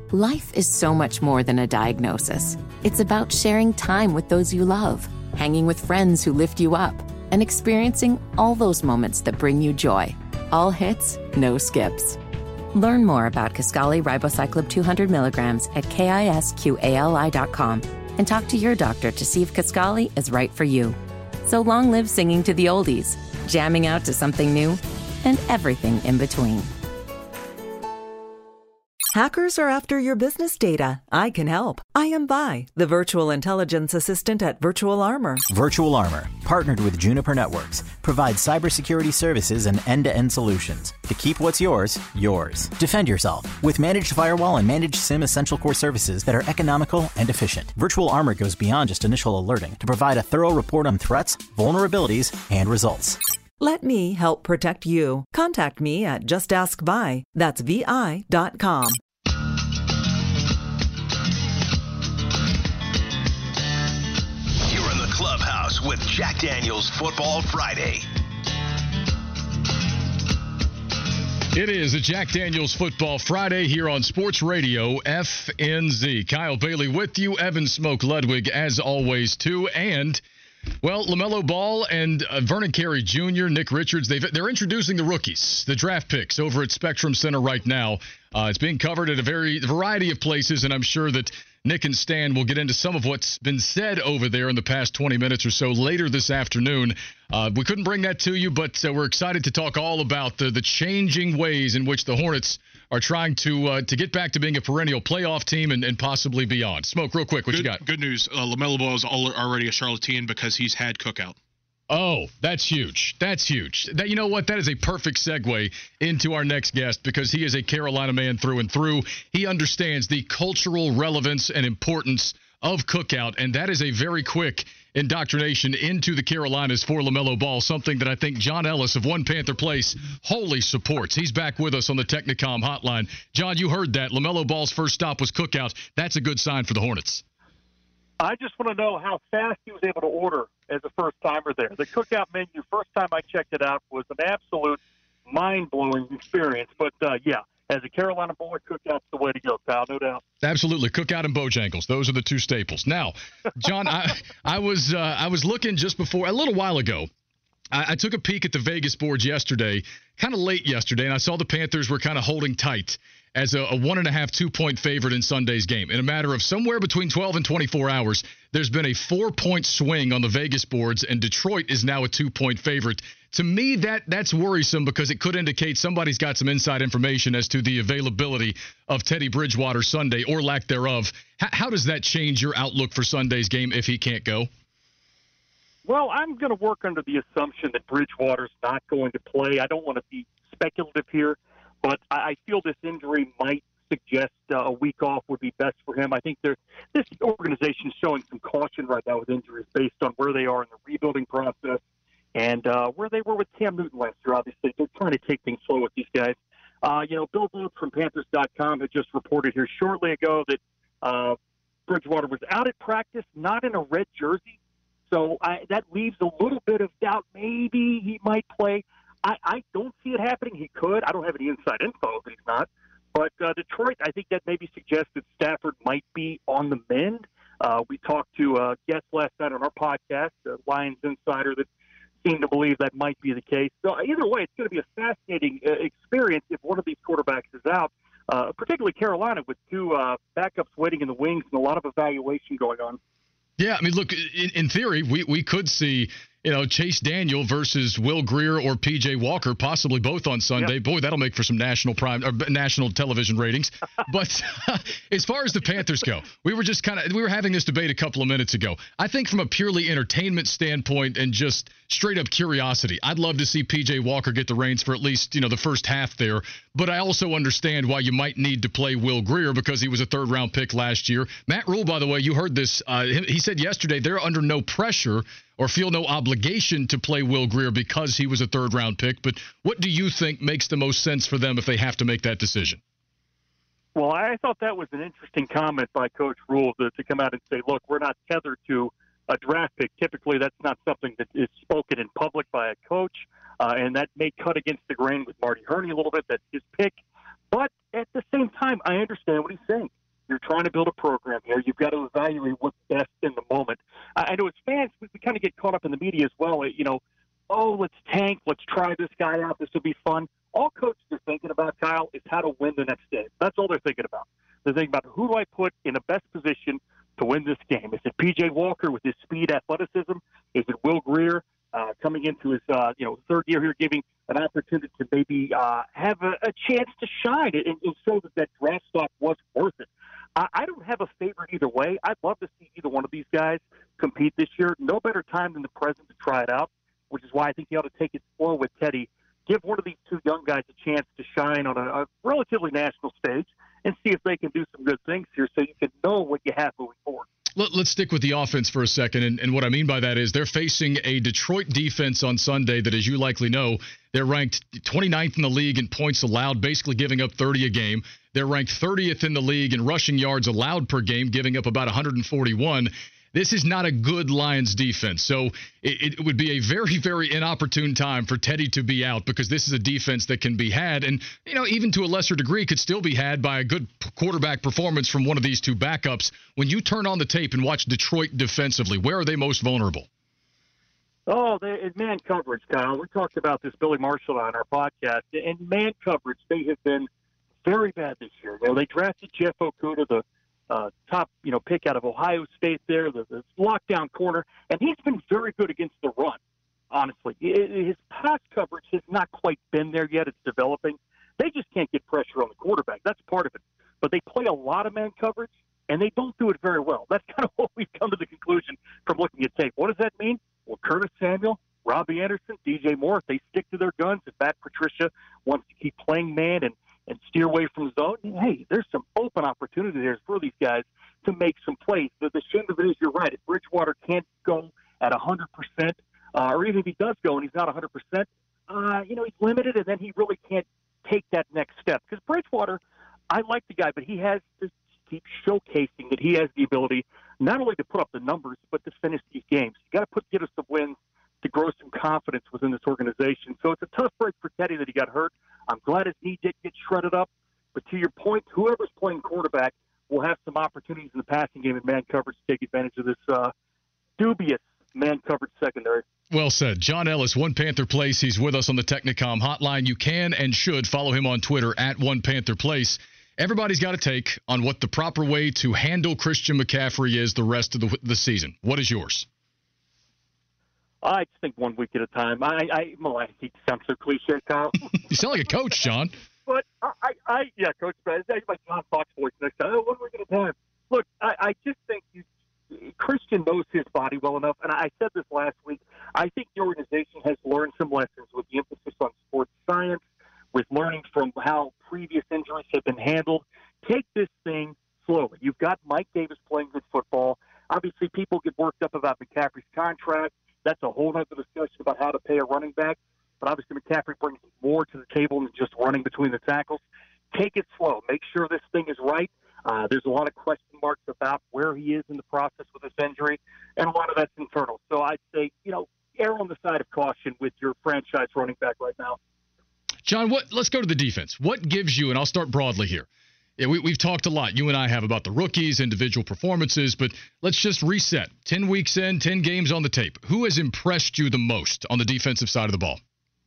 Life is so much more than a diagnosis. It's about sharing time with those you love, hanging with friends who lift you up, and experiencing all those moments that bring you joy. All hits, no skips. Learn more about Kisqali Ribociclib 200 milligrams at KISQALI.com and talk to your doctor to see if Kisqali is right for you. So long live singing to the oldies, jamming out to something new, and everything in between. Hackers are after your business data. I can help. I am Vi, the virtual intelligence assistant at Virtual Armor. Virtual Armor, partnered with Juniper Networks, provides cybersecurity services and end-to-end solutions to keep what's yours, yours. Defend yourself with managed firewall and managed SIEM essential core services that are economical and efficient. Virtual Armor goes beyond just initial alerting to provide a thorough report on threats, vulnerabilities, and results. Let me help protect you. Contact me at JustAskVi. That's VI.com. You're in the clubhouse with Jack Daniels Football Friday. It is a Jack Daniels Football Friday here on Sports Radio FNZ. Kyle Bailey with you, Evan Smoke Ludwig as always too, and well, LaMelo Ball and Vernon Carey Jr., Nick Richards, they're introducing the rookies, the draft picks over at Spectrum Center right now. It's being covered at a variety of places, and I'm sure that Nick and Stan will get into some of what's been said over there in the past 20 minutes or so later this afternoon. We couldn't bring that to you, but we're excited to talk all about the changing ways in which the Hornets are trying to get back to being a perennial playoff team and possibly beyond. Smoke, real quick, what you got? Good news. LaMelo Ball is already a Charlottean because he's had Cookout. Oh, that's huge. That's huge. You know what? That is a perfect segue into our next guest because he is a Carolina man through and through. He understands the cultural relevance and importance of Cookout, and that is a very quick indoctrination into the Carolinas for LaMelo Ball, something that I think John Ellis of One Panther Place wholly supports. He's back with us on the Technicom hotline. John, you heard that. LaMelo Ball's first stop was Cookout. That's a good sign for the Hornets. I just want to know how fast he was able to order as a first-timer there. The Cookout menu, first time I checked it out, was an absolute mind-blowing experience. But, yeah, as a Carolina boy, Cookout's the way to go, pal, no doubt. Absolutely. Cookout and Bojangles. Those are the two staples. Now, John, I was looking just before, a little while ago. I took a peek at the Vegas boards yesterday, kind of late yesterday, and I saw the Panthers were kind of holding tight as a 1.5, 2-point favorite in Sunday's game. In a matter of somewhere between 12 and 24 hours, there's been a 4-point swing on the Vegas boards, and Detroit is now a 2-point favorite. To me, that's worrisome because it could indicate somebody's got some inside information as to the availability of Teddy Bridgewater Sunday or lack thereof. How does that change your outlook for Sunday's game if he can't go? Well, I'm going to work under the assumption that Bridgewater's not going to play. I don't want to be speculative here, but I feel this injury might suggest a week off would be best for him. I think this organization is showing some caution right now with injuries based on where they are in the rebuilding process and where they were with Cam Newton last year. Obviously, they're trying to take things slow with these guys. Bill Booth from Panthers.com had just reported here shortly ago that Bridgewater was out at practice, not in a red jersey. So that leaves a little bit of doubt. Maybe he might play. I don't see it happening. He could. I don't have any inside info if he's not. But Detroit, I think that maybe suggests that Stafford might be on the mend. We talked to a guest last night on our podcast, a Lions insider, that seemed to believe that might be the case. So either way, it's going to be a fascinating experience if one of these quarterbacks is out, particularly Carolina with two backups waiting in the wings and a lot of evaluation going on. Yeah, I mean, look, in theory, we could see, Chase Daniel versus Will Grier or P.J. Walker, possibly both on Sunday. Yep. Boy, that'll make for some national television ratings. But as far as the Panthers go, we were having this debate a couple of minutes ago. I think from a purely entertainment standpoint and just straight up curiosity, I'd love to see P.J. Walker get the reins for at least, the first half there. But I also understand why you might need to play Will Grier because he was a third-round pick last year. Matt Rule, by the way, you heard this. He said yesterday they're under no pressure or feel no obligation to play Will Grier because he was a third-round pick. But what do you think makes the most sense for them if they have to make that decision? Well, I thought that was an interesting comment by Coach Rule to come out and say, look, we're not tethered to a draft pick. Typically, that's not something that is spoken in public by a coach, and that may cut against the grain with Marty Hurney a little bit. That's his pick. But at the same time, I understand what he's saying. You're trying to build a program here. You've got to evaluate what's best in the moment. I know as fans, we kind of get caught up in the media as well. Oh, let's tank. Let's try this guy out. This will be fun. All coaches are thinking about, Kyle, is how to win the next game. That's all they're thinking about. They're thinking about who do I put in the best position to win this game. Is it P.J. Walker with his speed, athleticism? Is it Will Grier coming into his third year here, giving an opportunity to maybe have a chance to shine and show that draft stock was worth it? I don't have a favorite either way. I'd love to see either one of these guys compete this year. No better time than the present to try it out, which is why I think you ought to take it slow with Teddy. Give one of these two young guys a chance to shine on a relatively national stage and see if they can do some good things here so you can know what you have moving forward. Let's stick with the offense for a second. And what I mean by that is they're facing a Detroit defense on Sunday that, as you likely know, they're ranked 29th in the league in points allowed, basically giving up 30 a game. They're ranked 30th in the league in rushing yards allowed per game, giving up about 141. This is not a good Lions defense. So it would be a very, very inopportune time for Teddy to be out because this is a defense that can be had and, even to a lesser degree could still be had by a good quarterback performance from one of these two backups. When you turn on the tape and watch Detroit defensively, where are they most vulnerable? Oh, in man coverage, Kyle. We talked about this, Billy Marshall, on our podcast. In man coverage, they have been very bad this year. They drafted Jeff Okudah, the top, pick out of Ohio State there, the lockdown corner, and he's been very good against the run, honestly. His pass coverage has not quite been there yet. It's developing. They just can't get pressure on the quarterback. That's part of it. But they play a lot of man coverage, and they don't do it very well. That's kind of what we've come to the conclusion from looking at tape. What does that mean? Well, Curtis Samuel, Robbie Anderson, DJ Moore, if they stick to their guns, if Matt Patricia wants to keep playing man and steer away from zone, hey, there's some open opportunity there for these guys to make some plays. The shame of it is, you're right, if Bridgewater can't go at 100%, or even if he does go and he's not 100%, he's limited, and then he really can't take that next step. Because Bridgewater, I like the guy, but he has to keep showcasing that he has the ability not only to put up the numbers, but to finish these games. You got to get us some wins to grow some confidence within this organization. So it's a tough break for Teddy that he got hurt. I'm glad his knee did get shredded up. But to your point, whoever's playing quarterback will have some opportunities in the passing game and man coverage to take advantage of this dubious man coverage secondary. Well said. John Ellis, One Panther Place. He's with us on the Technicom hotline. You can and should follow him on Twitter at One Panther Place. Everybody's got a take on what the proper way to handle Christian McCaffrey is the rest of the season. What is yours? I just think 1 week at a time. I hate to sound so cliche, Kyle. You sound like a coach, John. But Coach Brad. That's like John Fox voice next time. 1 week at a time. Look, I just think Christian knows his body well enough, and I said this last week. I think the organization has learned some lessons with the emphasis on sports science, with learning from how previous injuries have been handled. Take this thing slowly. You've got Mike Davis playing good football. Obviously, people get worked up about McCaffrey's contract. That's a whole other discussion about how to pay a running back. But obviously, McCaffrey brings more to the table than just running between the tackles. Take it slow. Make sure this thing is right. There's a lot of question marks about where he is in the process with this injury, and a lot of that's internal. So I'd say, err on the side of caution with your franchise running back right now. John, let's go to the defense. What gives you, and I'll start broadly here. Yeah, we've talked a lot, you and I have, about the rookies, individual performances, but let's just reset. 10 weeks in, 10 games on the tape. Who has impressed you the most on the defensive side of the ball?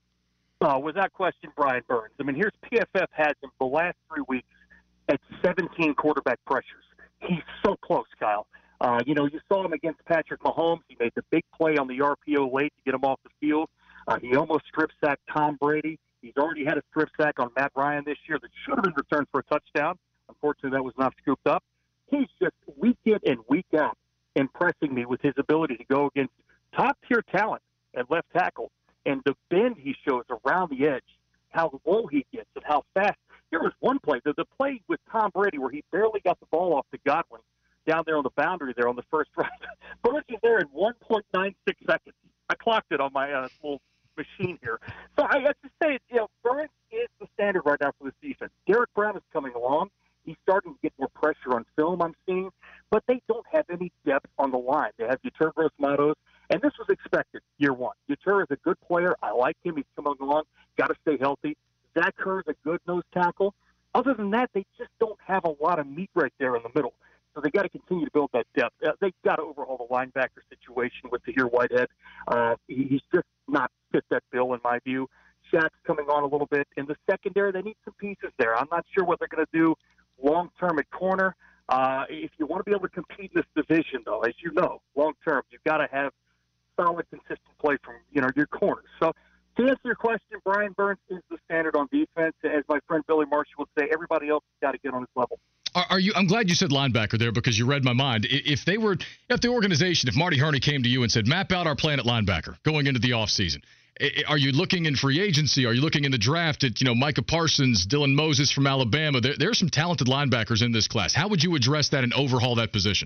Without question, Brian Burns. Here's PFF has him the last 3 weeks at 17 quarterback pressures. He's so close, Kyle. You saw him against Patrick Mahomes. He made the big play on the RPO late to get him off the field. He almost strip-sacked Tom Brady. He's already had a strip sack on Matt Ryan this year that should have been returned for a touchdown. Unfortunately, that was not scooped up. He's just week in and week out impressing me with his ability to go against top-tier talent at left tackle. And the bend he shows around the edge, how low he gets and how fast. There was one play, the play with Tom Brady where he barely got the ball off to Godwin down there on the boundary there on the first drive. Burns is there in 1.96 seconds. I clocked it on my little machine here. So I have to say, Burns is the standard right now for this defense. Derek Brown is coming along. He's starting to get more pressure on film, I'm seeing, but they don't have any depth on the line. They have Yetur Gross-Matos, and this was expected year one. Yetur is a good player. I like him. He's coming along. Got to stay healthy. Zach Kerr is a good nose tackle. Other than that, they just don't have have a lot of meat right there in the middle. So they got to continue to build that depth. They've got to overhaul the linebacker situation with Tahir Whitehead. He's just not fit that bill, in my view. Shaq's coming on a little bit. In the secondary, they need some pieces there. I'm not sure what they're going to do long-term at corner. If you want to be able to compete in this division, though, as you know, long-term, you've got to have solid, consistent play from your corners. So to answer your question, Brian Burns is the standard on defense. As my friend Billy Marshall would say, everybody else has got to get on his level. I'm glad you said linebacker there because you read my mind. If the organization, if Marty Hurney came to you and said, map out our plan at linebacker going into the offseason, are you looking in free agency? Are you looking in the draft at, Micah Parsons, Dylan Moses from Alabama? There's some talented linebackers in this class. How would you address that and overhaul that position?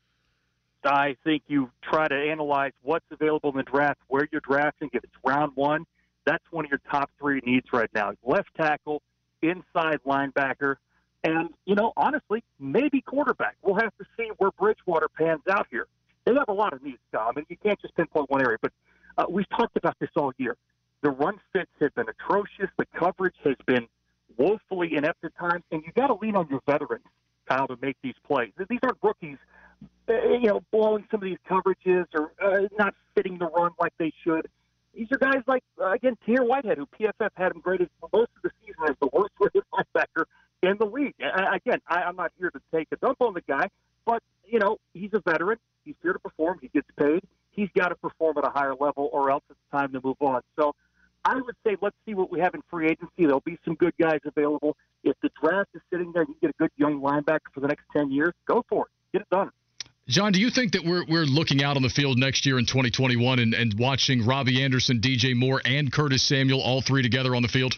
I think you try to analyze what's available in the draft, where you're drafting. If it's round one, that's one of your top three needs right now. Left tackle, inside linebacker, and, honestly, maybe quarterback. We'll have to see where Bridgewater pans out here. They have a lot of needs, Tom. I mean, you can't just pinpoint one area, but we've talked about this all year. The run fits have been atrocious. The coverage has been woefully inept at times, and you've got to lean on your veterans, Kyle, to make these plays. These aren't rookies, blowing some of these coverages or not fitting the run like they should. These are guys like, again, Tahir Whitehead, who PFF had him graded for most of the season as the worst-rated linebacker in the league. Again, I'm not here to take a dump on the guy, but, he's a veteran. He's here to perform. He gets paid. He's got to perform at a higher level or else it's time to move on. So I would say let's see what we have in free agency. There'll be some good guys available. If the draft is sitting there, you get a good young linebacker for the next 10 years, go for it. Get it done. John, do you think that we're looking out on the field next year in 2021 and watching Robbie Anderson, DJ Moore, and Curtis Samuel all three together on the field?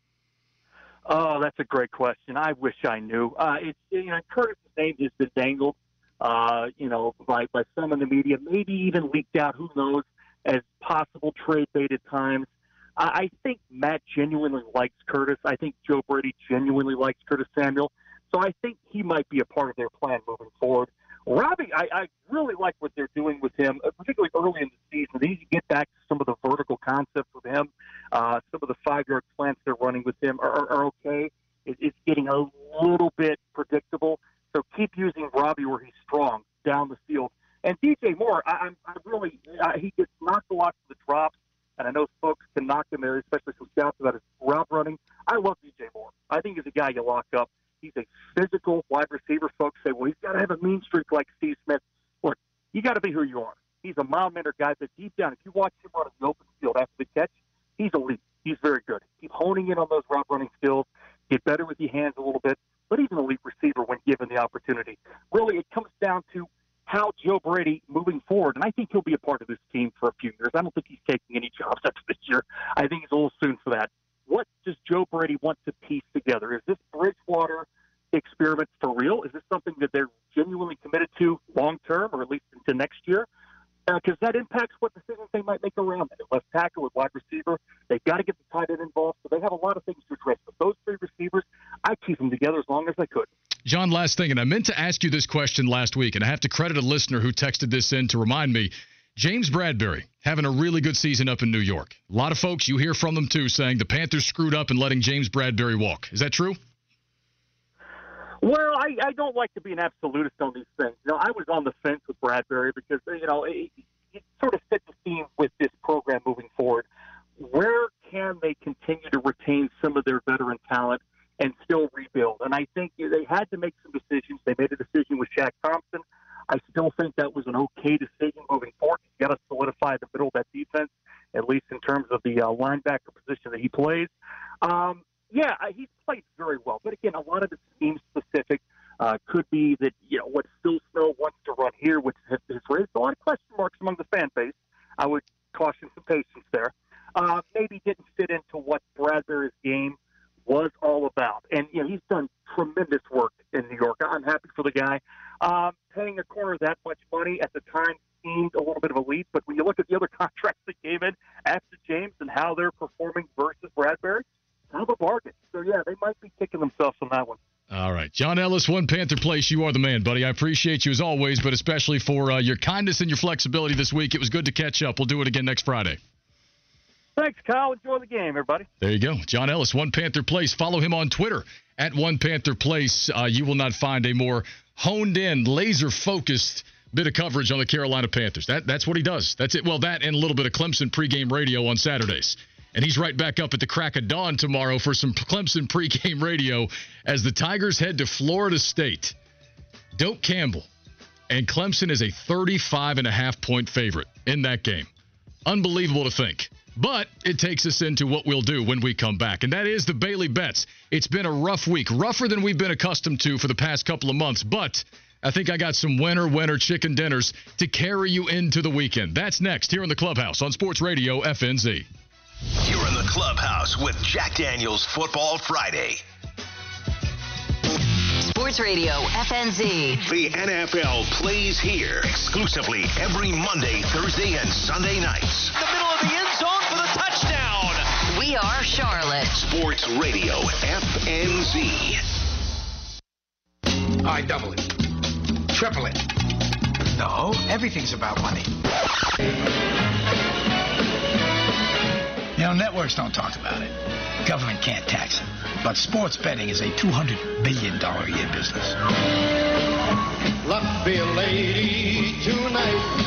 Oh, that's a great question. I wish I knew. Curtis's name has been dangled, by some in the media, maybe even leaked out, who knows, as possible trade bait at times. I think Matt genuinely likes Curtis. I think Joe Brady genuinely likes Curtis Samuel. So I think he might be a part of their plan moving forward. Robbie, I really like what they're doing with him, particularly early in the season. They need to get back to some of the vertical concepts with him. Some of the 5-yard slants they're running with him are okay. It's getting a little bit predictable. So keep using Robbie where he's strong down the field. And DJ Moore, he gets knocked a lot for the drops, and I know folks can knock him there, especially some scouts about his route running. I love DJ Moore. I think he's a guy you lock up. He's a physical wide receiver. Folks say, well, he's got to have a mean streak like Steve Smith. Look, you got to be who you are. He's a mile-mitter guy, but deep down, if you watch him run in the open field after the catch, he's elite. He's very good. Keep honing in on those route running skills. Get better with your hands a little bit, but he's an elite receiver when given the opportunity. Really, it comes down to how Joe Brady moving forward, and I think he'll be a part of this team for a few years. I don't think he's taking any jobs after this year. I think he's a little soon for that. What does Joe Brady want to piece together? Is this Bridgewater experiment for real? Is this something that they're genuinely committed to long-term, or at least into next year? Because that impacts what decisions they might make around it. Left tackle with wide receiver, they've got to get the tight end involved, so they have a lot of things to address. But those three receivers, I keep them together as long as I could. John, last thing, and I meant to ask you this question last week, and I have to credit a listener who texted this in to remind me. James Bradberry having a really good season up in New York. A lot of folks, you hear from them too, saying the Panthers screwed up in letting James Bradberry walk. Is that true? Well, I don't like to be an absolutist on these things. I was on the fence with Bradberry because, it sort of fit the theme with this program moving forward. Where can they continue to retain some of their veteran talent and still rebuild? And I think they had to make some decisions. They made a decision with Shaq Thompson. I still think that was an okay decision moving forward. You've got to solidify the middle of that defense, at least in terms of the linebacker position that he plays. He's played very well. But, again, a lot of it's scheme-specific. Could be that, what Phil Snow wants to run here, which has raised a lot of question marks among the fan base. I would caution some patience there. Maybe didn't fit into what Bradberry's game was all about. And, he's done tremendous work in New York. I'm happy for the guy. Paying a corner that much money at the time seemed a little bit of a leap, but when you look at the other contracts that came in after James and how they're performing versus Bradberry, kind of a bargain. So, they might be kicking themselves on that one. All right. John Ellis, One Panther Place, you are the man, buddy. I appreciate you as always, but especially for your kindness and your flexibility this week. It was good to catch up. We'll do it again next Friday. Thanks, Kyle. Enjoy the game, everybody. There you go. John Ellis, One Panther Place. Follow him on Twitter at One Panther Place, you will not find a more honed-in, laser-focused bit of coverage on the Carolina Panthers. That's what he does. That's it. Well, that and a little bit of Clemson pregame radio on Saturdays. And he's right back up at the crack of dawn tomorrow for some Clemson pregame radio as the Tigers head to Florida State. Doak Campbell. And Clemson is a 35.5-point favorite in that game. Unbelievable to think. But it takes us into what we'll do when we come back, and that is the Bailey Bets. It's been a rough week, rougher than we've been accustomed to for the past couple of months, but I think I got some winner chicken dinners to carry you into the weekend. That's next here in the Clubhouse on Sports Radio FNZ. You're in the Clubhouse with Jack Daniels Football Friday. Sports Radio FNZ. The NFL plays here exclusively every Monday, Thursday, and Sunday nights. The middle of the end zone for the touchdown. We are Charlotte. Sports Radio FNZ. All right, double it. Triple it. No, everything's about money. You know, networks don't talk about it. Government can't tax it. But sports betting is a $200 billion a year business. Luck be a lady tonight.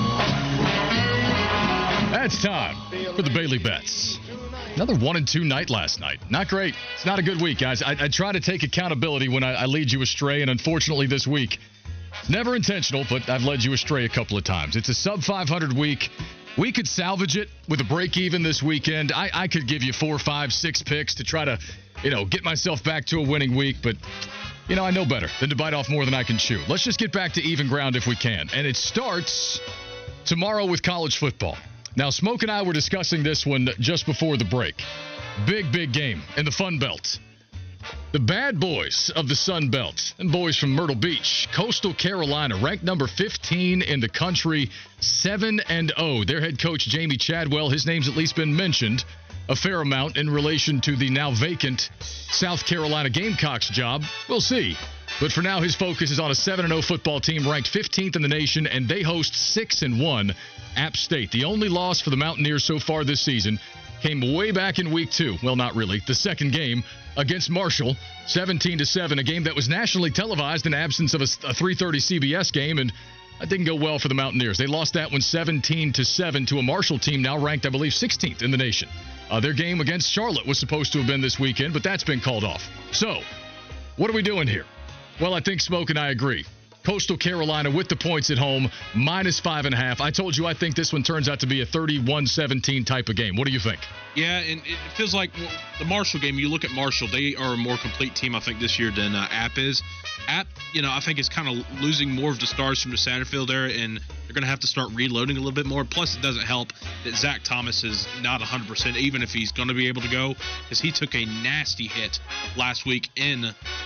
That's time for the Bailey Bets. Another 1-2 night last night. Not great. It's not a good week, guys. I try to take accountability when I lead you astray, and unfortunately this week, it's never intentional, but I've led you astray a couple of times. It's a sub-500 week. We could salvage it with a break-even this weekend. I could give you 4, 5, 6 picks to try to, get myself back to a winning week, but, I know better than to bite off more than I can chew. Let's just get back to even ground if we can. And it starts tomorrow with college football. Now, Smoke and I were discussing this one just before the break. Big game in the Fun Belt. The bad boys of the Sun Belt and boys from Myrtle Beach, Coastal Carolina, ranked number 15 in the country, 7-0. Their head coach, Jamie Chadwell, his name's at least been mentioned a fair amount in relation to the now vacant South Carolina Gamecocks job. We'll see. But for now, his focus is on a 7-0 football team ranked 15th in the nation, and they host 6-1 App State. The only loss for the Mountaineers so far this season came way back in week 2. Well, not really. The second game against Marshall, 17-7, a game that was nationally televised in absence of a 3:30 CBS game, and that didn't go well for the Mountaineers. They lost that one 17-7 to a Marshall team now ranked, I believe, 16th in the nation. Their game against Charlotte was supposed to have been this weekend, but that's been called off. So, what are we doing here? Well, I think Smoke and I agree. Coastal Carolina with the points at home, -5.5. I told you I think this one turns out to be a 31-17 type of game. What do you think? Yeah, and it feels like the Marshall game, you look at Marshall, they are a more complete team, I think, this year than App is. App, I think is kind of losing more of the stars from the Satterfield era, and they're going to have to start reloading a little bit more. Plus, it doesn't help that Zach Thomas is not 100%, even if he's going to be able to go, because he took a nasty hit last week in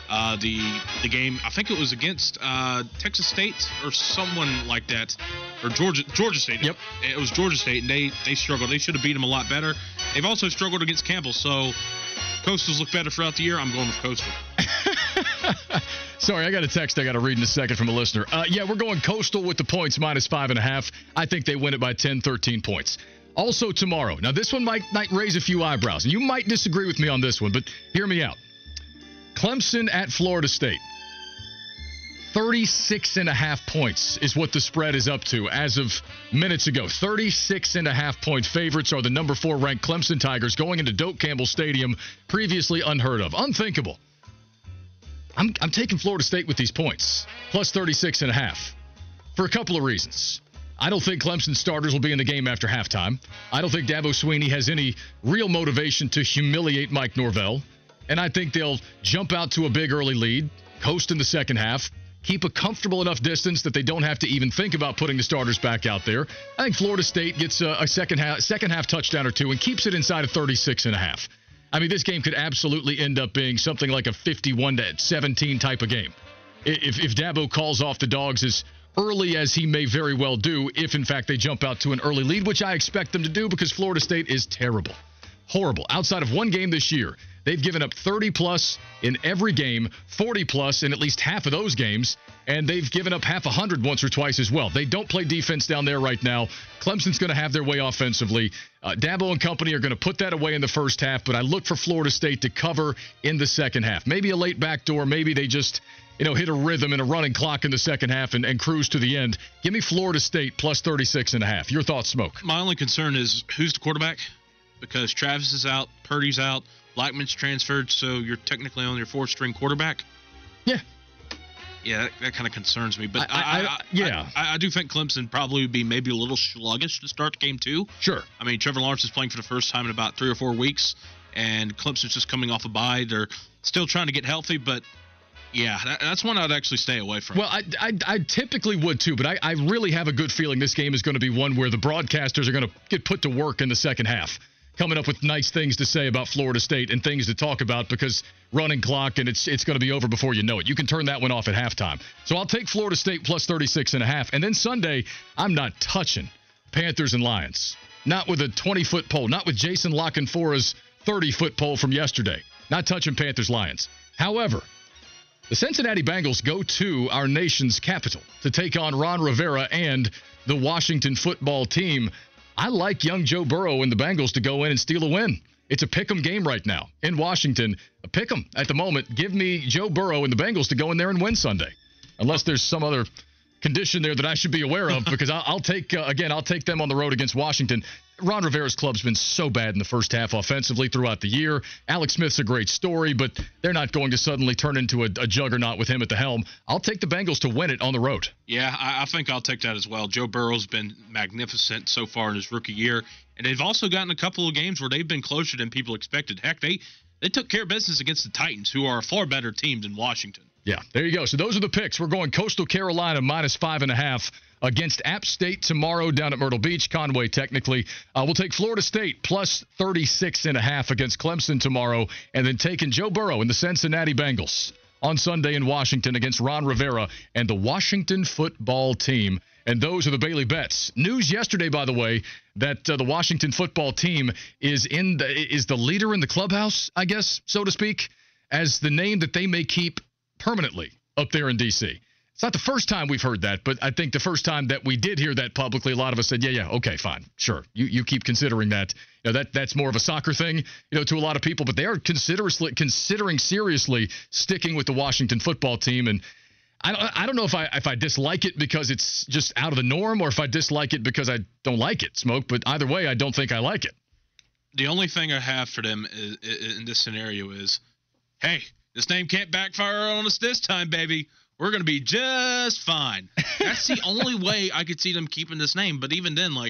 the game. I think it was against Texas State or someone like that, or Georgia State. Yep. It was Georgia State, and they struggled. They should have beat him a lot better. They've also struggled against Campbell, so Coastals look better throughout the year. I'm going with Coastal. Sorry, I got a text I got to read in a second from a listener. Yeah, we're going Coastal with the points, -5.5. I think they win it by 10, 13 points. Also tomorrow. Now, this one might raise a few eyebrows, and you might disagree with me on this one, but hear me out. Clemson at Florida State. 36.5 points is what the spread is up to as of minutes ago. 36.5-point favorites are the number 4 ranked Clemson Tigers going into Doak Campbell Stadium, previously unheard of. Unthinkable. I'm taking Florida State with these points, plus 36.5, for a couple of reasons. I don't think Clemson starters will be in the game after halftime. I don't think Dabo Swinney has any real motivation to humiliate Mike Norvell. And I think they'll jump out to a big early lead, coast in the second half, keep a comfortable enough distance that they don't have to even think about putting the starters back out there. I think Florida State gets a second half touchdown or two and keeps it inside of 36.5. I mean, this game could absolutely end up being something like a 51-17 type of game. If Dabo calls off the Dogs as early as he may very well do, if in fact they jump out to an early lead, which I expect them to do because Florida State is terrible. Horrible. Outside of one game this year, They've given up 30-plus in every game, 40-plus in at least half of those games, and they've given up half 100 once or twice as well. They don't play defense down there right now. Clemson's going to have their way offensively. Dabo and company are going to put that away in the first half, but I look for Florida State to cover in the second half. Maybe a late backdoor. Maybe they just hit a rhythm and a running clock in the second half and cruise to the end. Give me Florida State plus 36.5. Your thoughts, Smoke? My only concern is who's the quarterback? Because Travis is out, Purdy's out, Blackman's transferred, so you're technically on your fourth-string quarterback. Yeah. Yeah, that kind of concerns me. But I do think Clemson probably would be maybe a little sluggish to start game 2. Sure. I mean, Trevor Lawrence is playing for the first time in about 3 or 4 weeks, and Clemson's just coming off a bye. They're still trying to get healthy, but yeah, that's one I'd actually stay away from. Well, I typically would too, but I really have a good feeling this game is going to be one where the broadcasters are going to get put to work in the second half, coming up with nice things to say about Florida State and things to talk about because running clock and it's going to be over before you know it. You can turn that one off at halftime. So I'll take Florida State plus 36.5. And then Sunday, I'm not touching Panthers and Lions. Not with a 20-foot pole. Not with Jason Lockenfora's 30-foot pole from yesterday. Not touching Panthers-Lions. However, the Cincinnati Bengals go to our nation's capital to take on Ron Rivera and the Washington football team. I like young Joe Burrow and the Bengals to go in and steal a win. It's a pick'em game right now in Washington. A pick'em at the moment. Give me Joe Burrow and the Bengals to go in there and win Sunday. Unless there's some other condition there that I should be aware of, because I'll take them on the road against Washington. Ron Rivera's club's been so bad in the first half offensively throughout the year. Alex Smith's a great story, but they're not going to suddenly turn into a juggernaut with him at the helm. I'll take the Bengals to win it on the road. Yeah, I think I'll take that as well. Joe Burrow's been magnificent so far in his rookie year, and they've also gotten a couple of games where they've been closer than people expected. Heck, they took care of business against the Titans, who are a far better team than Washington. Yeah, there you go. So those are the picks. We're going Coastal Carolina minus 5.5 against App State tomorrow down at Myrtle Beach, Conway technically. We'll take Florida State plus 36.5 against Clemson tomorrow, and then taking Joe Burrow and the Cincinnati Bengals on Sunday in Washington against Ron Rivera and the Washington football team. And those are the Bailey bets. News yesterday, by the way, that the Washington football team is the leader in the clubhouse, I guess, so to speak, as the name that they may keep permanently up there in D.C. It's not the first time we've heard that, but I think the first time that we did hear that publicly, a lot of us said, yeah, okay, fine, sure. You keep considering that. That's more of a soccer thing, to a lot of people, but they are considering seriously sticking with the Washington football team. And I don't know if I dislike it because it's just out of the norm or if I dislike it because I don't like it, Smoke, but either way, I don't think I like it. The only thing I have for them in this scenario is, hey, this name can't backfire on us this time, baby. We're going to be just fine. That's the only way I could see them keeping this name. But even then,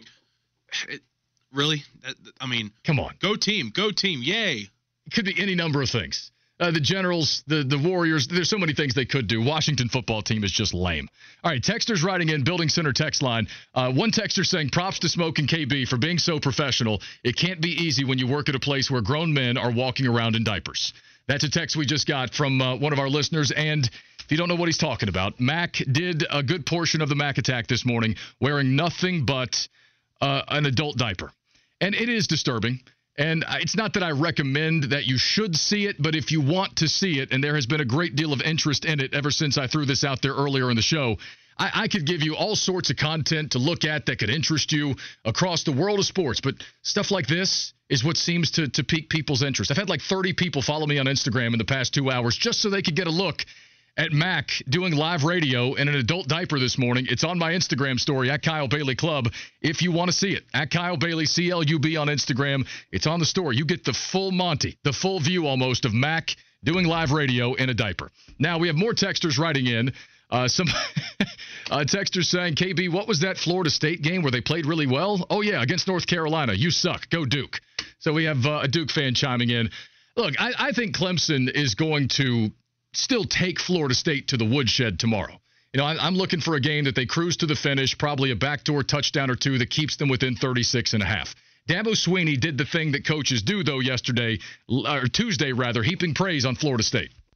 really? I mean, come on. Go team. Yay. It could be any number of things. The Generals, the Warriors, there's so many things they could do. Washington football team is just lame. All right, texters writing in, Building Center text line. One texter saying, props to Smoke and KB for being so professional. It can't be easy when you work at a place where grown men are walking around in diapers. That's a text we just got from one of our listeners. And if you don't know what he's talking about, Mac did a good portion of the Mac attack this morning wearing nothing but an adult diaper. And it is disturbing. And it's not that I recommend that you should see it, but if you want to see it, and there has been a great deal of interest in it ever since I threw this out there earlier in the show, I could give you all sorts of content to look at that could interest you across the world of sports. But stuff like this is what seems to pique people's interest. I've had like 30 people follow me on Instagram in the past 2 hours just so they could get a look at Mac doing live radio in an adult diaper this morning. It's on my Instagram story, at Kyle Bailey Club, if you want to see it. At Kyle Bailey, CLUB on Instagram. It's on the story. You get the full Monty, the full view almost of Mac doing live radio in a diaper. Now, we have more texters writing in. Some texters saying, KB, what was that Florida State game where they played really well? Oh, yeah, against North Carolina. You suck. Go Duke. So we have a Duke fan chiming in. Look, I think Clemson is going to still take Florida State to the woodshed tomorrow. I'm looking for a game that they cruise to the finish, probably a backdoor touchdown or two that keeps them within 36.5. Dabo Swinney did the thing that coaches do, though, Tuesday, heaping praise on Florida State.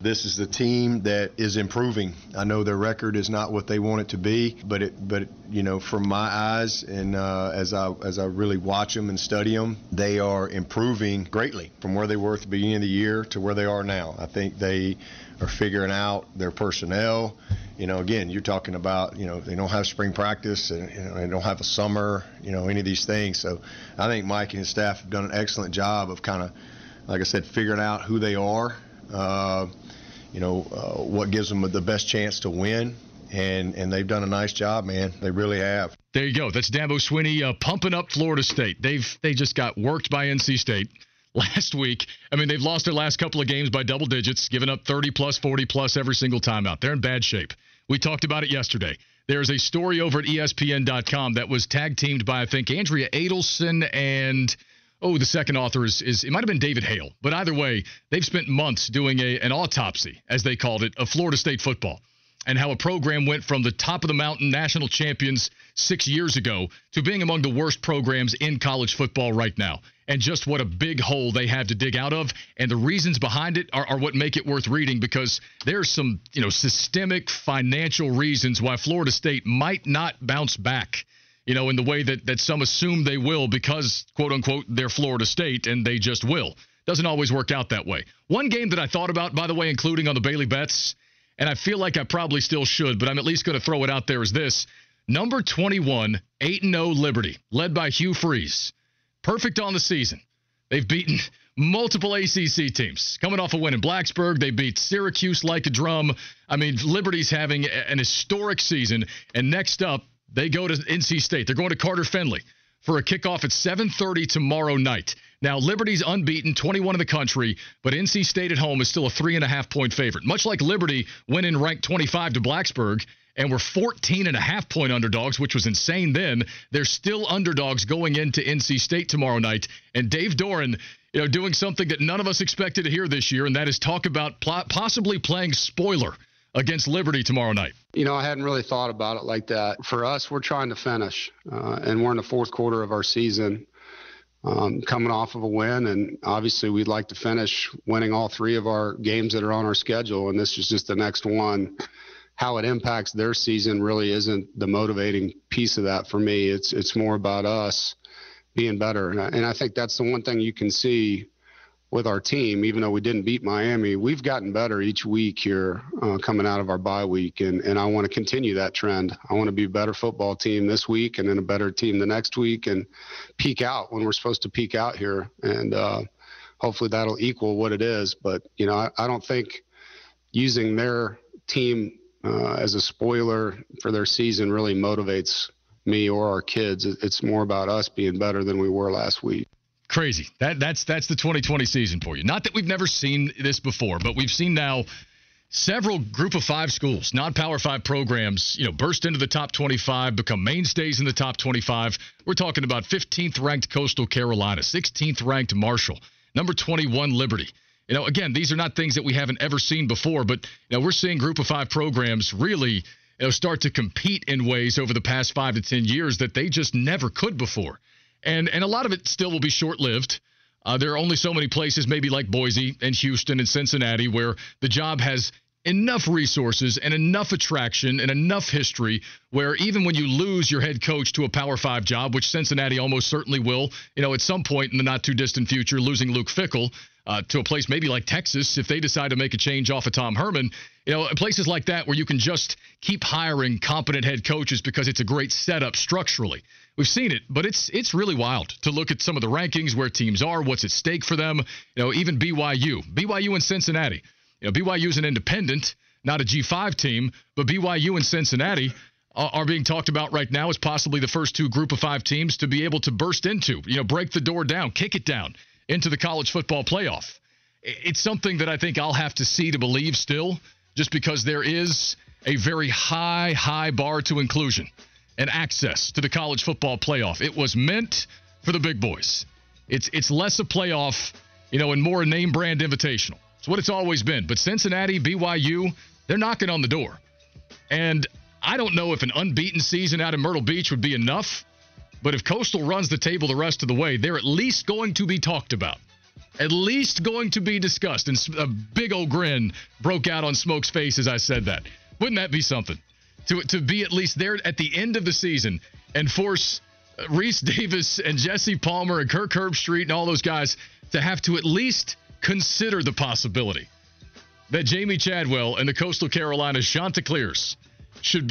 This is the team that is improving. I know their record is not what they want it to be, but from my eyes and as I really watch them and study them, they are improving greatly from where they were at the beginning of the year to where they are now. I think they are figuring out their personnel. Again, you're talking about, they don't have spring practice and they don't have a summer, any of these things. So I think Mike and his staff have done an excellent job of kind of, like I said, figuring out who they are, what gives them the best chance to win. And they've done a nice job, man. They really have. There you go. That's Dabo Swinney pumping up Florida State. They just got worked by NC State last week. I mean, they've lost their last couple of games by double digits, giving up 30-plus, 40-plus every single time out. They're in bad shape. We talked about it yesterday. There's a story over at ESPN.com that was tag-teamed by, I think, Andrea Adelson and, the second author is it might have been David Hale. But either way, they've spent months doing an autopsy, as they called it, of Florida State football, and how a program went from the top of the mountain national champions 6 years ago to being among the worst programs in college football right now. And just what a big hole they have to dig out of. And the reasons behind it are what make it worth reading, because there's some, systemic financial reasons why Florida State might not bounce back, in the way that some assume they will because, quote unquote, they're Florida State, and they just will. Doesn't always work out that way. One game that I thought about, by the way, including on the Bailey Bets, and I feel like I probably still should, but I'm at least going to throw it out there, is this. Number 21, 8-0 Liberty, led by Hugh Freeze. Perfect on the season. They've beaten multiple ACC teams. Coming off a win in Blacksburg, they beat Syracuse like a drum. I mean, Liberty's having an historic season. And next up, they go to NC State. They're going to Carter Finley for a kickoff at 7:30 tomorrow night. Now, Liberty's unbeaten, 21 in the country, but NC State at home is still a 3.5-point favorite. Much like Liberty went in ranked 25 to Blacksburg and were 14.5-point underdogs, which was insane then, they're still underdogs going into NC State tomorrow night. And Dave Doran, doing something that none of us expected to hear this year, and that is talk about possibly playing spoiler against Liberty tomorrow night. I hadn't really thought about it like that. For us, we're trying to finish, and we're in the fourth quarter of our season, coming off of a win, and obviously we'd like to finish winning all three of our games that are on our schedule, and this is just the next one. How it impacts their season really isn't the motivating piece of that for me. It's more about us being better, and I think that's the one thing you can see with our team. Even though we didn't beat Miami, we've gotten better each week here coming out of our bye week, and I want to continue that trend. I want to be a better football team this week and then a better team the next week and peak out when we're supposed to peak out here, and hopefully that'll equal what it is. But, I don't think using their team as a spoiler for their season really motivates me or our kids. It's more about us being better than we were last week. Crazy. That's the 2020 season for you. Not that we've never seen this before, but we've seen now several Group of 5 schools, non-Power 5 programs, burst into the top 25, become mainstays in the top 25. We're talking about 15th ranked Coastal Carolina, 16th ranked Marshall, number 21 Liberty. Again, these are not things that we haven't ever seen before, but we're seeing Group of 5 programs really start to compete in ways over the past 5 to 10 years that they just never could before. And a lot of it still will be short-lived. There are only so many places, maybe like Boise and Houston and Cincinnati, where the job has enough resources and enough attraction and enough history where even when you lose your head coach to a Power 5 job, which Cincinnati almost certainly will, at some point in the not-too-distant future, losing Luke Fickell to a place maybe like Texas, if they decide to make a change off of Tom Herman, places like that where you can just keep hiring competent head coaches because it's a great setup structurally. We've seen it, but it's really wild to look at some of the rankings, where teams are, what's at stake for them. Even BYU and Cincinnati. BYU is an independent, not a G5 team, but BYU and Cincinnati are being talked about right now as possibly the first two Group of 5 teams to be able to burst into, break the door down, kick it down into the college football playoff. It's something that I think I'll have to see to believe still, just because there is a very high bar to inclusion and access to the college football playoff. It was meant for the big boys. It's less a playoff, and more a name brand invitational. It's what it's always been. But Cincinnati, BYU, they're knocking on the door. And I don't know if an unbeaten season out in Myrtle Beach would be enough, but if Coastal runs the table the rest of the way, they're at least going to be talked about. at least going to be discussed. And a big old grin broke out on Smoke's face as I said that. Wouldn't that be something? To be at least there at the end of the season and force Reese Davis and Jesse Palmer and Kirk Herbstreit and all those guys to have to at least consider the possibility that Jamie Chadwell and the Coastal Carolina Chanticleers should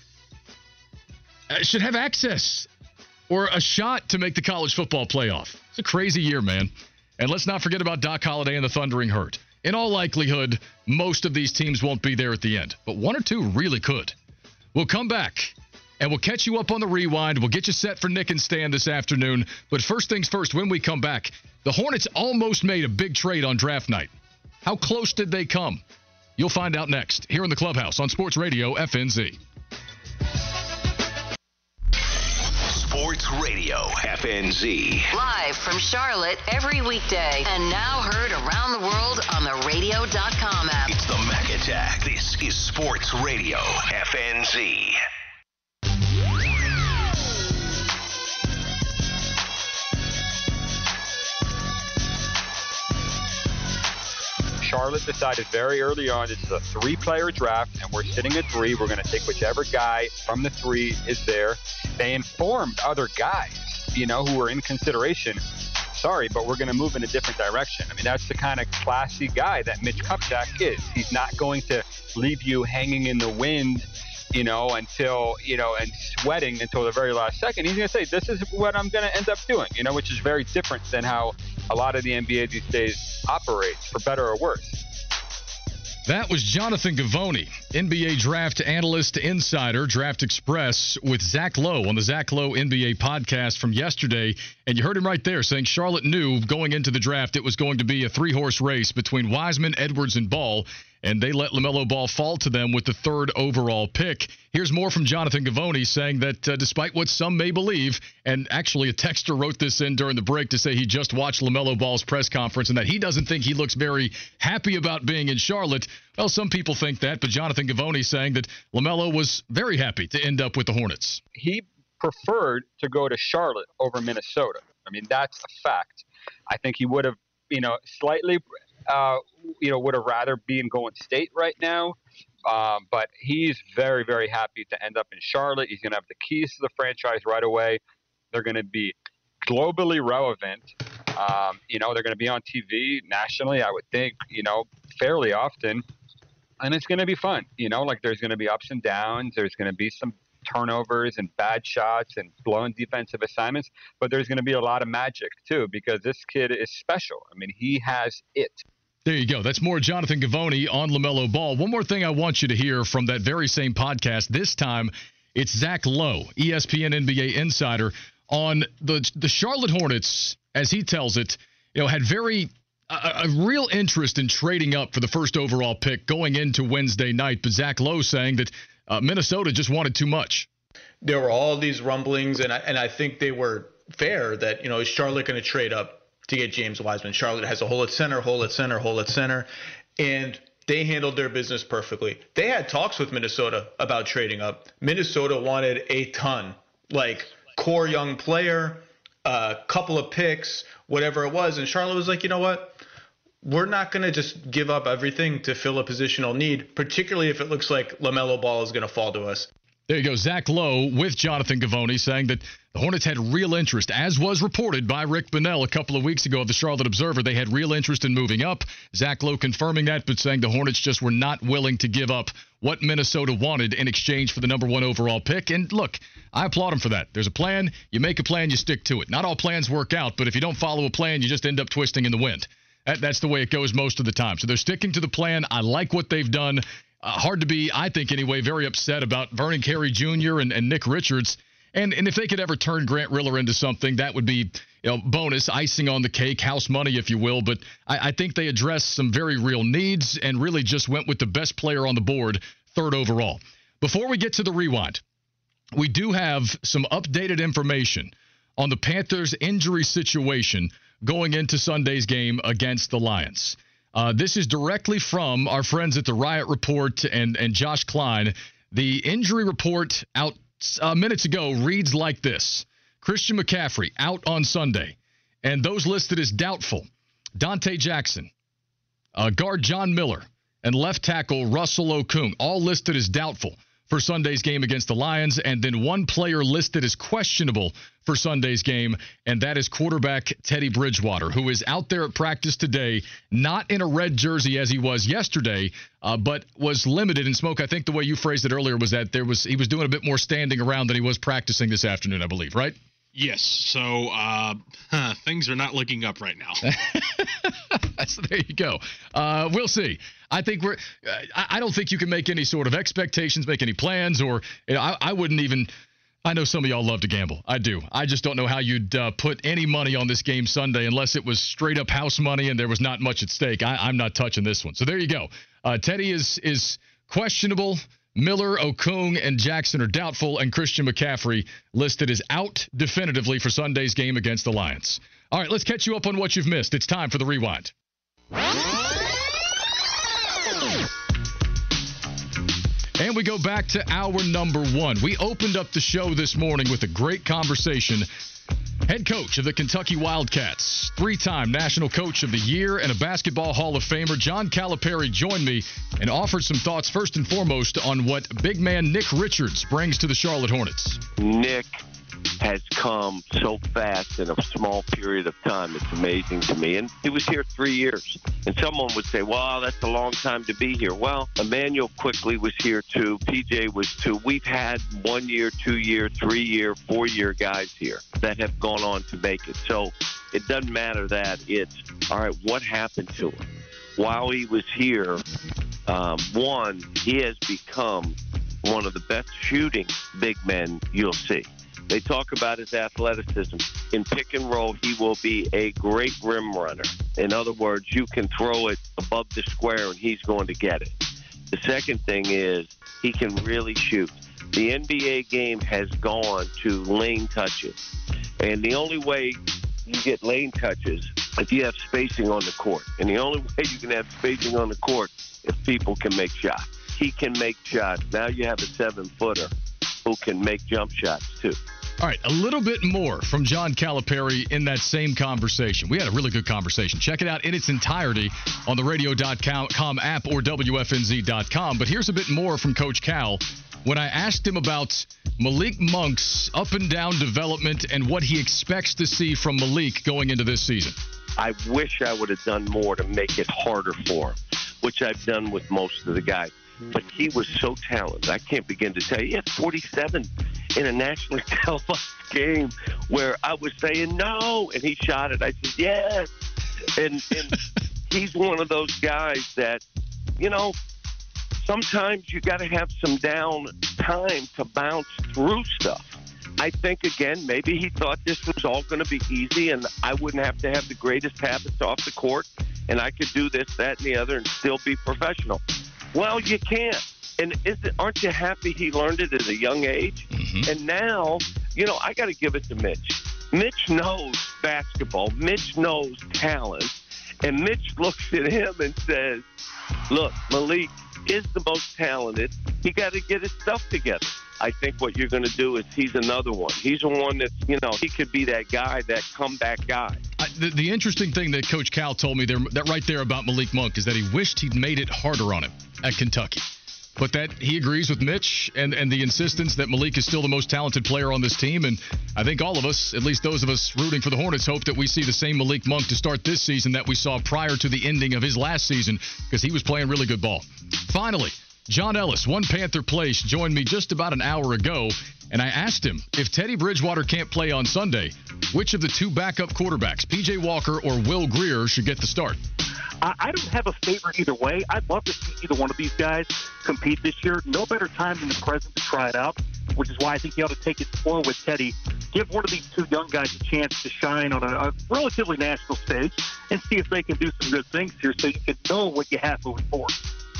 have access or a shot to make the college football playoff. It's a crazy year, man. And let's not forget about Doc Holliday and the Thundering Herd. In all likelihood, most of these teams won't be there at the end, but one or two really could. We'll come back, and we'll catch you up on the rewind. We'll get you set for Nick and Stan this afternoon. But first things first, when we come back, the Hornets almost made a big trade on draft night. How close did they come? You'll find out next, here in the Clubhouse on Sports Radio FNZ. Sports Radio FNZ. Live from Charlotte every weekday. And now heard around the world on the radio.com app. It's the Mac Attack. This is Sports Radio FNZ. Charlotte decided very early on this is a 3-player draft, and we're sitting at 3. We're going to take whichever guy from the 3 is there. They informed other guys, who were in consideration. Sorry, but we're going to move in a different direction. I mean, that's the kind of classy guy that Mitch Kupchak is. He's not going to leave you hanging in the wind, until, and sweating until the very last second. He's going to say, this is what I'm going to end up doing, which is very different than how a lot of the NBA these days operates, for better or worse. That was Jonathan Givony, NBA draft analyst, insider, Draft Express, with Zach Lowe on the Zach Lowe NBA podcast from yesterday. And you heard him right there saying Charlotte knew going into the draft it was going to be a 3-horse race between Wiseman, Edwards, and Ball. And they let LaMelo Ball fall to them with the 3rd overall pick. Here's more from Jonathan Givony saying that despite what some may believe, and actually a texter wrote this in during the break to say he just watched LaMelo Ball's press conference and that he doesn't think he looks very happy about being in Charlotte. Well, some people think that, but Jonathan Givony saying that LaMelo was very happy to end up with the Hornets. He preferred to go to Charlotte over Minnesota. I mean, that's a fact. I think he would have, slightly would have rather be in Golden State right now. But he's very, very happy to end up in Charlotte. He's going to have the keys to the franchise right away. They're going to be globally relevant. They're going to be on TV nationally, I would think, fairly often. And it's going to be fun. There's going to be ups and downs. There's going to be some turnovers and bad shots and blown defensive assignments. But there's going to be a lot of magic, too, because this kid is special. I mean, he has it. There you go. That's more Jonathan Givony on LaMelo Ball. One more thing I want you to hear from that very same podcast. This time, it's Zach Lowe, ESPN NBA insider, on the Charlotte Hornets, as he tells it, had a real interest in trading up for the 1st overall pick going into Wednesday night. But Zach Lowe saying that Minnesota just wanted too much. There were all these rumblings, and I think they were fair that, is Charlotte going to trade up to get James Wiseman? Charlotte has a hole at center, and they handled their business perfectly. They had talks with Minnesota about trading up. Minnesota wanted a ton, like core young player, a couple of picks, whatever it was. And Charlotte was like, you know what? We're not going to just give up everything to fill a positional need, particularly if it looks like LaMelo Ball is going to fall to us. There you go. Zach Lowe with Jonathan Givony saying that the Hornets had real interest, as was reported by Rick Bonnell a couple of weeks ago of the Charlotte Observer. They had real interest in moving up. Zach Lowe confirming that, but saying the Hornets just were not willing to give up what Minnesota wanted in exchange for the number 1 overall pick. And look, I applaud him for that. There's a plan. You make a plan, you stick to it. Not all plans work out, but if you don't follow a plan, you just end up twisting in the wind. That's the way it goes most of the time. So they're sticking to the plan. I like what they've done. Hard to be, I think anyway, very upset about Vernon Carey Jr. and Nick Richards. And if they could ever turn Grant Riller into something, that would be bonus, icing on the cake, house money, if you will. But I think they addressed some very real needs and really just went with the best player on the board, 3rd overall. Before we get to the rewind, we do have some updated information on the Panthers' injury situation going into Sunday's game against the Lions. This is directly from our friends at the Riot Report and Josh Klein. The injury report out minutes ago reads like this. Christian McCaffrey out on Sunday, and those listed as doubtful Dante Jackson, guard John Miller, and left tackle Russell Okung, all listed as doubtful for Sunday's game against the Lions, and then one player listed as questionable for Sunday's game, and that is quarterback Teddy Bridgewater, who is out there at practice today, not in a red jersey as he was yesterday, but was limited in smoke. I think the way you phrased it earlier was that he was doing a bit more standing around than he was practicing this afternoon, I believe, right? Yes. So things are not looking up right now. So there you go. We'll see. I think I don't think you can make any sort of expectations, make any plans, or I wouldn't even. I know some of y'all love to gamble. I do. I just don't know how you'd put any money on this game Sunday unless it was straight up house money and there was not much at stake. I'm not touching this one. So there you go. Teddy is questionable. Miller, Okung, and Jackson are doubtful, and Christian McCaffrey listed as out definitively for Sunday's game against the Lions. All right, let's catch you up on what you've missed. It's time for the Rewind. And we go back to hour number 1. We opened up the show this morning with a great conversation. Head coach of the Kentucky Wildcats, 3-time National Coach of the Year and a Basketball Hall of Famer, John Calipari, joined me and offered some thoughts first and foremost on what big man Nick Richards brings to the Charlotte Hornets. Nick has come so fast in a small period of time. It's amazing to me. And he was here 3 years. And someone would say, well, that's a long time to be here. Well, Emmanuel quickly was here too. PJ was too. We've had 1 year, 2 year, 3 year, 4 year guys here that have gone on to make it. So it doesn't matter that it's, all right, what happened to him? While he was here, one, he has become one of the best shooting big men you'll see. They talk about his athleticism. In pick and roll, he will be a great rim runner. In other words, you can throw it above the square and he's going to get it. The second thing is he can really shoot. The NBA game has gone to lane touches. And the only way you get lane touches if you have spacing on the court. And the only way you can have spacing on the court if people can make shots. He can make shots. Now you have a 7-footer who can make jump shots too. All right, a little bit more from John Calipari in that same conversation. We had a really good conversation. Check it out in its entirety on the radio.com app or WFNZ.com. But here's a bit more from Coach Cal when I asked him about Malik Monk's up-and-down development and what he expects to see from Malik going into this season. I wish I would have done more to make it harder for him, which I've done with most of the guys. But he was so talented. I can't begin to tell you. He had 47 in a nationally televised game where I was saying no, and he shot it. I said, yes. And he's one of those guys that, you know, sometimes you got to have some down time to bounce through stuff. I think, again, maybe he thought this was all going to be easy and I wouldn't have to have the greatest habits off the court and I could do this, that, and the other and still be professional. Well, you can't. And aren't you happy he learned it at a young age? Mm-hmm. And now, you know, I got to give it to Mitch. Mitch knows basketball. Mitch knows talent. And Mitch looks at him and says, look, Malik is the most talented. He got to get his stuff together. I think what you're going to do is he's another one. He's the one that, you know, he could be that guy, that comeback guy. The interesting thing that Coach Cal told me there, that right there about Malik Monk is that he wished he'd made it harder on him at Kentucky. But that he agrees with Mitch and the insistence that Malik is still the most talented player on this team. And I think all of us, at least those of us rooting for the Hornets, hope that we see the same Malik Monk to start this season that we saw prior to the ending of his last season because he was playing really good ball. Finally, John Ellis, One Panther Place, joined me just about an hour ago, and I asked him if Teddy Bridgewater can't play on Sunday, which of the two backup quarterbacks, P.J. Walker or Will Grier, should get the start? I don't have a favorite either way. I'd love to see either one of these guys compete this year. No better time than the present to try it out, which is why I think you ought to take it slow with Teddy. Give one of these two young guys a chance to shine on a relatively national stage and see if they can do some good things here so you can know what you have moving forward.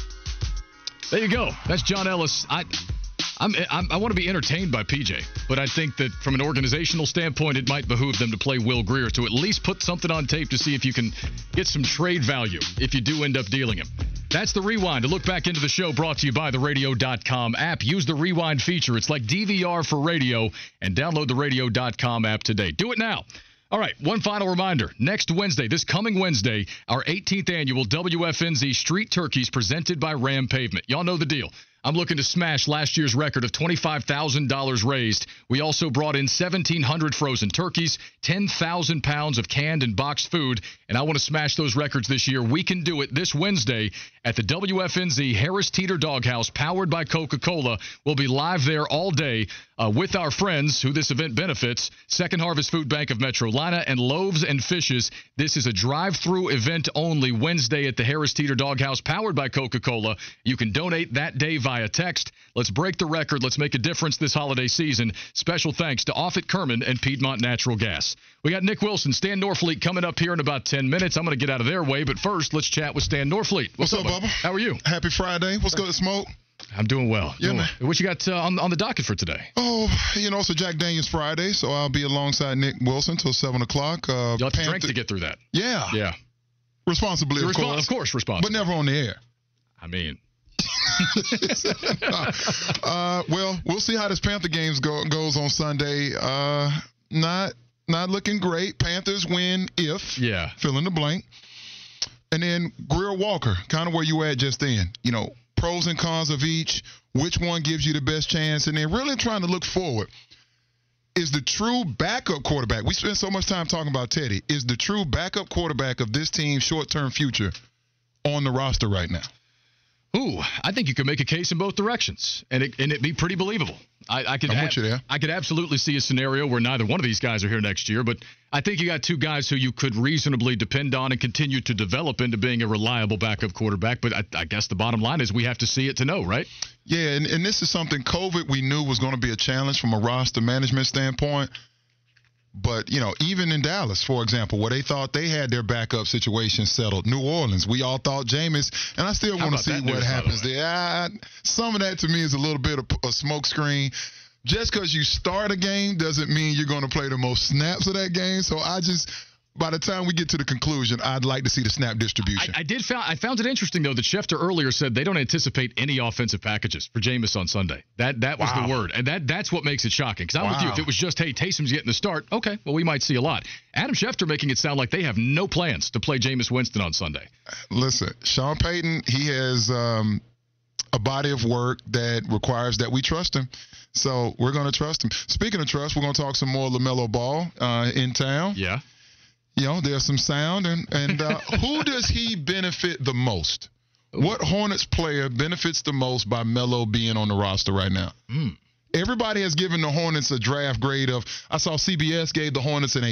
There you go. That's John Ellis. I want to be entertained by PJ, but I think that from an organizational standpoint, it might behoove them to play Will Grier to at least put something on tape to see if you can get some trade value if you do end up dealing him. That's the Rewind. To look back into the show brought to you by the radio.com app. Use the Rewind feature. It's like DVR for radio, and download the radio.com app today. Do it now. All right, one final reminder. Next Wednesday, this coming Wednesday, our 18th annual WFNZ Street Turkeys presented by Ram Pavement. Y'all know the deal. I'm looking to smash last year's record of $25,000 raised. We also brought in 1,700 frozen turkeys, 10,000 pounds of canned and boxed food, and I want to smash those records this year. We can do it this Wednesday at the WFNZ Harris Teeter Doghouse, powered by Coca-Cola. We'll be live there all day with our friends who this event benefits, Second Harvest Food Bank of Metrolina and Loaves and Fishes. This is a drive-through event only Wednesday at the Harris Teeter Doghouse, powered by Coca-Cola. You can donate that day via text. Let's break the record. Let's make a difference this holiday season. Special thanks to Offutt Kerman and Piedmont Natural Gas. We got Nick Wilson, Stan Norfleet coming up here in about 10 minutes. I'm going to get out of their way, but first, let's chat with Stan Norfleet. What's up, Bubba? How are you? Happy Friday. What's good, Smoke? I'm doing well. Yeah, man. What you got on the docket for today? Oh, it's a Jack Daniels Friday, so I'll be alongside Nick Wilson till 7 o'clock. You'll have to drink to get through that. Yeah. Yeah. Responsibly, of course. Of course, responsibly. But never on the air. I mean... well, we'll see how this Panther game goes on Sunday. Not looking great. Panthers win if. Yeah. Fill in the blank. And then Greer Walker, kind of where you at just then. Pros and cons of each. Which one gives you the best chance? And then really trying to look forward. Is the true backup quarterback, we spend so much time talking about Teddy, is the true backup quarterback of this team's short-term future on the roster right now? Ooh, I think you could make a case in both directions, and it'd be pretty believable. I could absolutely see a scenario where neither one of these guys are here next year, but I think you got two guys who you could reasonably depend on and continue to develop into being a reliable backup quarterback. But I guess the bottom line is we have to see it to know, right? Yeah, and this is something COVID we knew was going to be a challenge from a roster management standpoint. But, even in Dallas, for example, where they thought they had their backup situation settled, New Orleans, we all thought Jameis, and I still want to see what happens there. Some of that to me is a little bit of a smoke screen. Just because you start a game doesn't mean you're going to play the most snaps of that game. So by the time we get to the conclusion, I'd like to see the snap distribution. I found it interesting, though, that Schefter earlier said they don't anticipate any offensive packages for Jameis on Sunday. That was the word. And that's what makes it shocking. Because I'm with you. If it was just, hey, Taysom's getting the start, okay, well, we might see a lot. Adam Schefter making it sound like they have no plans to play Jameis Winston on Sunday. Listen, Sean Payton, he has a body of work that requires that we trust him. So we're going to trust him. Speaking of trust, we're going to talk some more LaMelo Ball in town. Yeah. There's some sound. And who does he benefit the most? What Hornets player benefits the most by Melo being on the roster right now? Everybody has given the Hornets a draft grade of, I saw CBS gave the Hornets an A+,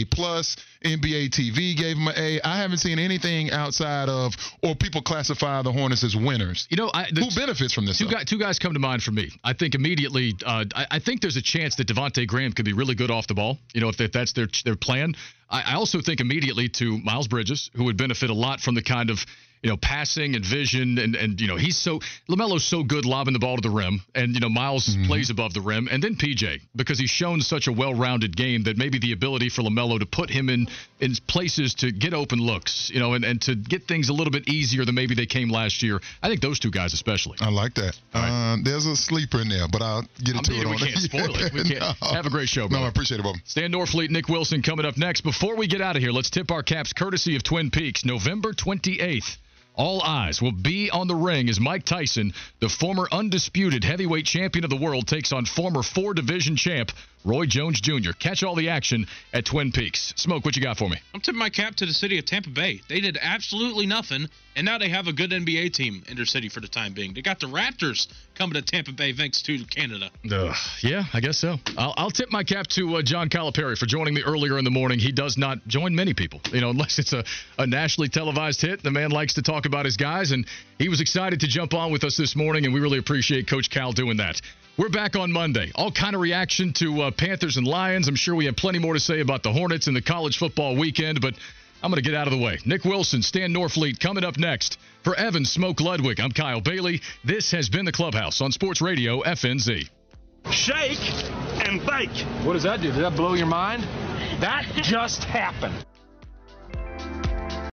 NBA TV gave them an A. I haven't seen anything outside of, or people classify the Hornets as winners. Who benefits from this? Two guys come to mind for me. I think immediately, I think there's a chance that Devontae Graham could be really good off the ball, if that's their plan. I also think immediately to Miles Bridges, who would benefit a lot from the kind of, passing and vision. And LaMelo's so good lobbing the ball to the rim. And, Miles plays above the rim. And then PJ, because he's shown such a well-rounded game that maybe the ability for LaMelo to put him in places to get open looks, and to get things a little bit easier than maybe they came last year. I think those two guys especially. I like that. Right. There's a sleeper in there, but I'll get into it on it. We can't spoil it. We can't. Have a great show, brother. No, I appreciate it, Bob. Stan Norfleet, Nick Wilson coming up next. Before we get out of here, let's tip our caps courtesy of Twin Peaks, November 28th. All eyes will be on the ring as Mike Tyson, the former undisputed heavyweight champion of the world, takes on former 4-division champ Roy Jones Jr. Catch all the action at Twin Peaks. Smoke, what you got for me? I'm tipping my cap to the city of Tampa Bay. They did absolutely nothing, and now they have a good NBA team in their city for the time being. They got the Raptors coming to Tampa Bay thanks to Canada. Yeah, I guess so. I'll tip my cap to John Calipari for joining me earlier in the morning. He does not join many people, unless it's a nationally televised hit. The man likes to talk about his guys, and he was excited to jump on with us this morning, and we really appreciate Coach Cal doing that. We're back on Monday. All kind of reaction to Panthers and Lions. I'm sure we have plenty more to say about the Hornets and the college football weekend, but I'm going to get out of the way. Nick Wilson, Stan Norfleet coming up next. For Evan Smoke Ludwig, I'm Kyle Bailey. This has been The Clubhouse on Sports Radio FNZ. Shake and bake. What does that do? Did that blow your mind? That just happened.